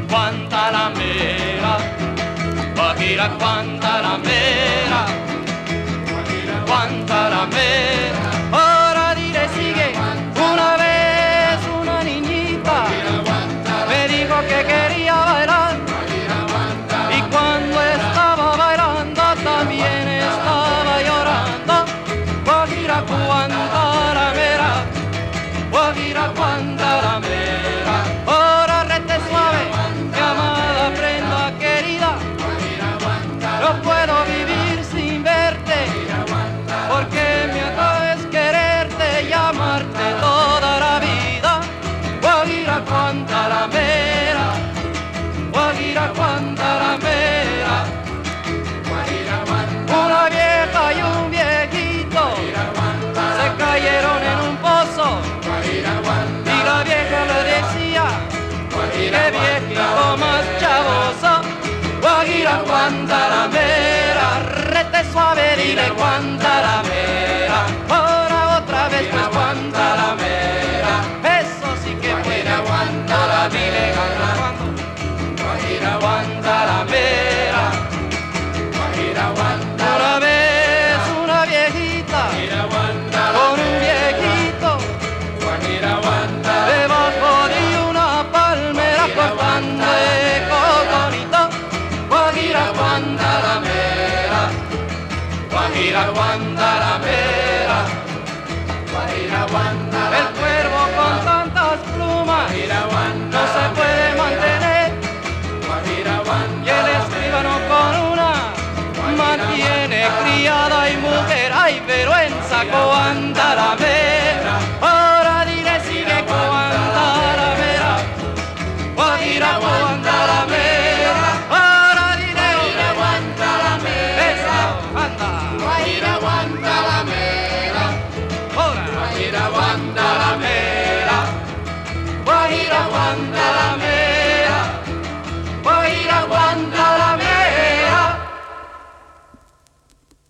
Guantanamera, Guajira Guantanamera, Guantanamera. Ahora dile sigue, una vez una niñita me dijo que quería bailar y cuando estaba bailando también estaba llorando. Guajira Guantanamera, Guajira Guantanamera. Ahora rete suave, mi amada prenda querida, no puedo vivir sin verte, porque me atreves quererte y amarte toda la vida. Guajira Guantanamera, Guajira Guantanamera. Una vieja y un viejito se cayeron en un pozo y la vieja le decía: qué viejito más chavoso. Guajira Guantanamera, rete suave, dile Guantanamera. Ahora otra vez pues Guantanamera, eso sí que puede aguantar, dile cuando. Guajira Guantanamera, Guajira Guantanamera. Una vez una viejita con un viejito debajo de una palmera cortando de coconito. Guajira Guantanamera, Guajira Guantanamera, Guajira Guantanamera. El cuervo con tantas plumas no se puede mantener, y el escribano con una mantiene criada y mujer. Ay, pero en saco Guantanamera. Ahora dile sigue Guantanamera, Guajira Guantanamera. Ahora dile Guajira Guantanamera, esa anda. Guajira Guantanamera, ahora Guajira Guantanamera, Guajira Guantanamera.